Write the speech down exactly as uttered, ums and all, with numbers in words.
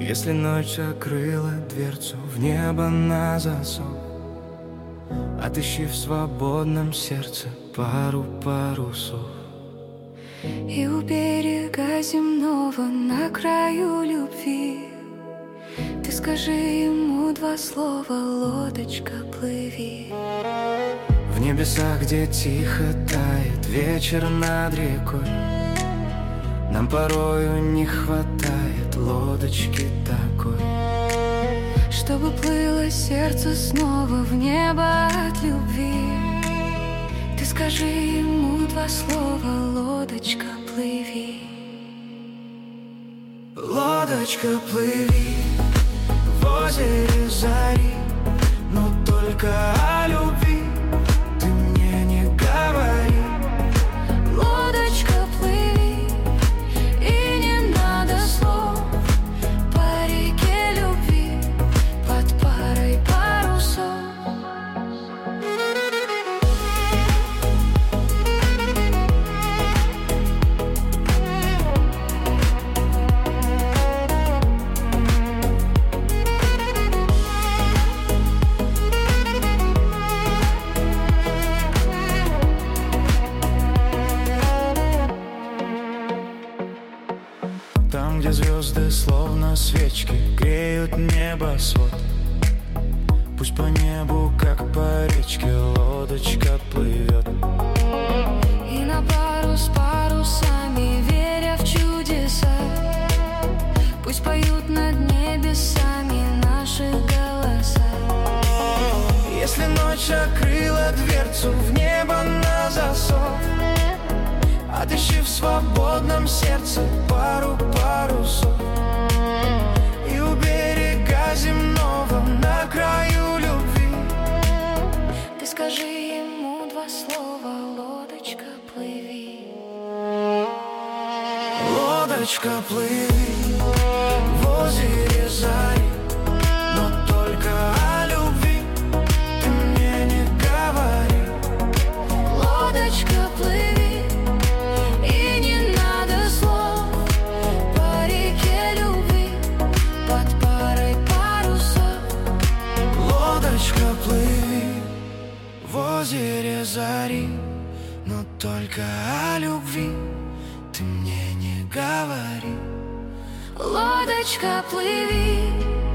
Если ночь закрыла дверцу в небо на засов, отыщи в свободном сердце пару парусов. И у берега земного на краю любви ты скажи ему два слова: лодочка, плыви. В небесах, где тихо тает вечер над рекой, нам порою не хватает лодочки такой, чтобы плыло сердце снова в небо от любви. Ты скажи ему два слова: лодочка, плыви. Лодочка, плыви в озере зари, но только о любви ты мне не говори. Лодочка, плыви, и не надо слов, по реке любви под парой парусов. Там, где звезды словно свечки греют небосвод, пусть по небу, как по речке, лодочка плывет. И на пару с парусами, веря в чудеса, пусть поют над небесами наши голоса. Если ночь открыла дверцу в небо на засов, отыщи в свободном сердце пару парусов. И у берега земного на краю любви ты скажи ему два слова: лодочка, плыви. Лодочка, плыви в озере зари, но только о любви ты мне не говори. Лодочка, плыви, и не надо слов, по реке любви под парой парусов. Лодочка, плыви в озере зари, но только о любви ты мне не говори. Лодочка, плыви,